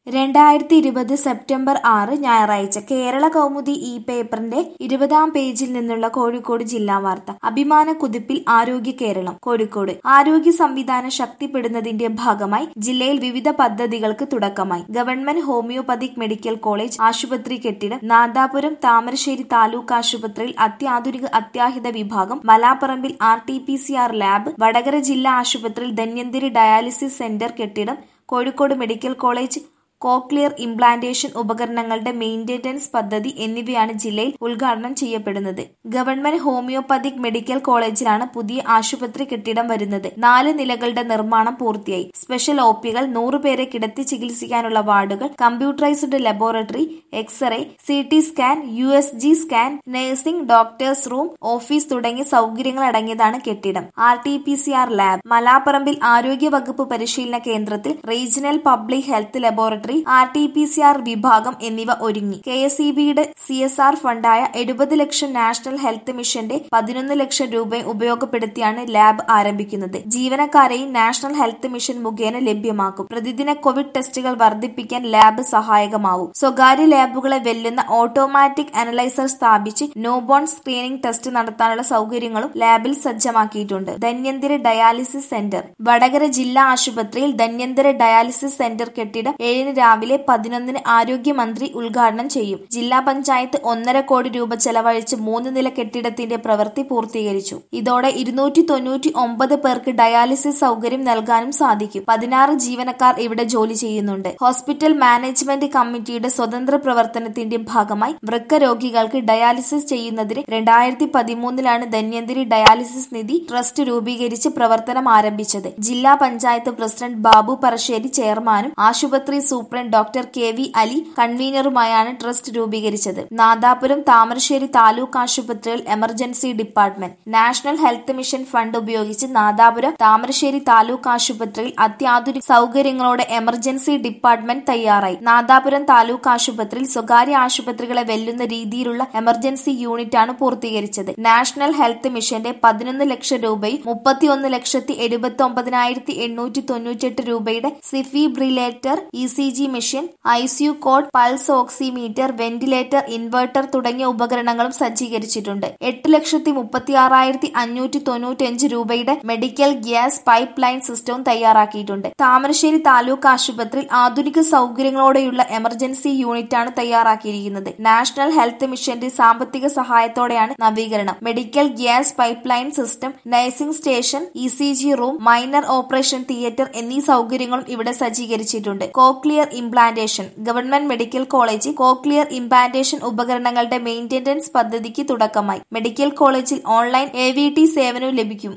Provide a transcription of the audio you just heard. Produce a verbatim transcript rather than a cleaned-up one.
രണ്ടായിരത്തി ഇരുപത് സെപ്റ്റംബർ ആറ് ഞായറാഴ്ച കേരള കൗമുദി ഈ പേപ്പറിന്റെ ഇരുപതാം പേജിൽ നിന്നുള്ള കോഴിക്കോട് ജില്ലാ വാർത്ത. അഭിമാന കുതിപ്പിൽ ആരോഗ്യ കേരളം. കോഴിക്കോട് ആരോഗ്യ സംവിധാനം ശക്തിപ്പെടുന്നതിന്റെ ഭാഗമായി ജില്ലയിൽ വിവിധ പദ്ധതികൾക്ക് തുടക്കമായി. ഗവൺമെന്റ് ഹോമിയോപതിക് മെഡിക്കൽ കോളേജ് ആശുപത്രി കെട്ടിടം, നാദാപുരം താമരശ്ശേരി താലൂക്ക് ആശുപത്രിയിൽ അത്യാധുനിക അത്യാഹിത വിഭാഗം, മലാപ്പറമ്പിൽ R T P C R lab, Vadakara ജില്ലാ ആശുപത്രിയിൽ ധന്വന്തരി ഡയാലിസിസ് സെന്റർ കെട്ടിടം, Kozhikode medical college cochlear implantation ഉപകരണങ്ങളുടെ മെയിന്റനൻസ് പദ്ധതി എന്നിവയാണ് ജില്ലയിൽ ഉദ്ഘാടനം ചെയ്യപ്പെടുന്നത്. ഗവൺമെന്റ് ഹോമിയോപതിക് മെഡിക്കൽ കോളേജിലാണ് പുതിയ ആശുപത്രി കെട്ടിടം വരുന്നത്. നാല് നിലകളുടെ നിർമ്മാണം പൂർത്തിയായി. സ്പെഷ്യൽ ഒ പികൾ, നൂറുപേരെ കിടത്തി ചികിത്സിക്കാനുള്ള വാർഡുകൾ, computerised laboratory, x-ray, C T scan, U S G scan, nursing, doctors room, office തുടങ്ങിയ സൗകര്യങ്ങൾ അടങ്ങിയതാണ് കെട്ടിടം. R T P C R lab, മലാപ്പറമ്പിൽ ആരോഗ്യ വകുപ്പ് പരിശീലന കേന്ദ്രത്തിൽ regional public health laboratory, R T P C R വിഭാഗം എന്നിവ ഒരുങ്ങി. കെ എസ് ഇ ബിയുടെ സി എസ് ആർ ഫണ്ടായ എഴുപത് ലക്ഷം നാഷണൽ ഹെൽത്ത് മിഷന്റെ പതിനൊന്ന് ലക്ഷം രൂപ ഉപയോഗപ്പെടുത്തിയാണ് ലാബ് ആരംഭിക്കുന്നത്. ജീവനക്കാരെയും നാഷണൽ ഹെൽത്ത് മിഷൻ മുഖേന ലഭ്യമാക്കും. പ്രതിദിന കോവിഡ് ടെസ്റ്റുകൾ വർദ്ധിപ്പിക്കാൻ ലാബ് സഹായകമാവും. സ്വകാര്യ ലാബുകളെ വെല്ലുന്ന ഓട്ടോമാറ്റിക് അനലൈസർ സ്ഥാപിച്ച് ന്യൂബോൺ സ്ക്രീനിംഗ് ടെസ്റ്റ് നടത്താനുള്ള സൗകര്യങ്ങളും ലാബിൽ സജ്ജമാക്കിയിട്ടുണ്ട്. ധന്വന്തരി ഡയാലിസിസ് സെന്റർ, വടകര ജില്ലാ ആശുപത്രിയിൽ ധന്വന്തരി ഡയാലിസിസ് സെന്റർ കെട്ടിടം ഏഴിന് രാവിലെ പതിനൊന്നിന് ആരോഗ്യമന്ത്രി ഉദ്ഘാടനം ചെയ്യും. ജില്ലാ പഞ്ചായത്ത് ഒന്നര കോടി രൂപ ചെലവഴിച്ച് മൂന്ന് നില കെട്ടിടത്തിന്റെ പ്രവൃത്തി പൂർത്തീകരിച്ചു. ഇതോടെ ഇരുന്നൂറ്റി തൊണ്ണൂറ്റി ഒമ്പത് പേർക്ക് ഡയാലിസിസ് സൗകര്യം നൽകാനും സാധിക്കും. പതിനാറ് ജീവനക്കാർ ഇവിടെ ജോലി ചെയ്യുന്നുണ്ട്. ഹോസ്പിറ്റൽ മാനേജ്മെന്റ് കമ്മിറ്റിയുടെ സ്വതന്ത്ര പ്രവർത്തനത്തിന്റെ ഭാഗമായി വൃക്ക രോഗികൾക്ക് ഡയാലിസിസ് ചെയ്യുന്നതിന് രണ്ടായിരത്തി പതിമൂന്നിലാണ് ധന്വന്തരി ഡയാലിസിസ് നിധി ട്രസ്റ്റ് രൂപീകരിച്ച് പ്രവർത്തനം ആരംഭിച്ചത്. ജില്ലാ പഞ്ചായത്ത് പ്രസിഡന്റ് ബാബു പറശ്ശേരി ചെയർമാനും ആശുപത്രി superintendent doctor K V Ali കൺവീനറുമായാണ് ട്രസ്റ്റ് രൂപീകരിച്ചത്. നാദാപുരം താമരശ്ശേരി താലൂക്ക് ആശുപത്രിയിൽ emergency department, national health mission fund ഉപയോഗിച്ച് നാദാപുരം താമരശ്ശേരി താലൂക്ക് ആശുപത്രിയിൽ അത്യാധുനിക സൗകര്യങ്ങളോടെ എമർജൻസി ഡിപ്പാർട്ട്മെന്റ് തയ്യാറായി. നാദാപുരം താലൂക്ക് ആശുപത്രിയിൽ സ്വകാര്യ ആശുപത്രികളെ വെല്ലുന്ന രീതിയിലുള്ള എമർജൻസി യൂണിറ്റാണ് പൂർത്തീകരിച്ചത്. നാഷണൽ ഹെൽത്ത് മിഷന്റെ പതിനൊന്ന് ലക്ഷം രൂപയും മുപ്പത്തിയൊന്ന് ലക്ഷത്തി എഴുപത്തി ഒമ്പതിനായിരത്തി എണ്ണൂറ്റി തൊണ്ണൂറ്റെട്ട് രൂപയുടെ defibrillator, E C G machine, I C U cot, pulse oximeter, ventilator, inverter തുടങ്ങിയ ഉപകരണങ്ങളും സജ്ജീകരിച്ചിട്ടുണ്ട്. എട്ട് ലക്ഷത്തി മുപ്പത്തി ആറായിരത്തി അഞ്ഞൂറ്റി തൊണ്ണൂറ്റഞ്ച് രൂപയുടെ മെഡിക്കൽ ഗ്യാസ് പൈപ്പ് ലൈൻ സിസ്റ്റവും തയ്യാറാക്കിയിട്ടുണ്ട്. താമരശ്ശേരി താലൂക്ക് ആശുപത്രിയിൽ ആധുനിക സൗകര്യങ്ങളോടെയുള്ള എമർജൻസി യൂണിറ്റാണ് തയ്യാറാക്കിയിരിക്കുന്നത്. നാഷണൽ ഹെൽത്ത് മിഷന്റെ സാമ്പത്തിക സഹായത്തോടെയാണ് നവീകരണം. Medical gas pipeline system, nursing station, E C G room, minor operation theatre എന്നീ സൗകര്യങ്ങളും ഇവിടെ സജ്ജീകരിച്ചിട്ടുണ്ട്. കോക്ലിയർ ഇംപ്ലാന്റേഷൻ, ഗവൺമെന്റ് മെഡിക്കൽ കോളേജിൽ കോക്ലിയർ ഇംപ്ലാന്റേഷൻ ഉപകരണങ്ങളുടെ മെയിന്റനൻസ് പദ്ധതിക്ക് തുടക്കമായി. മെഡിക്കൽ കോളേജിൽ ഓൺലൈൻ എ വി ടി സേവനവും ലഭിക്കും.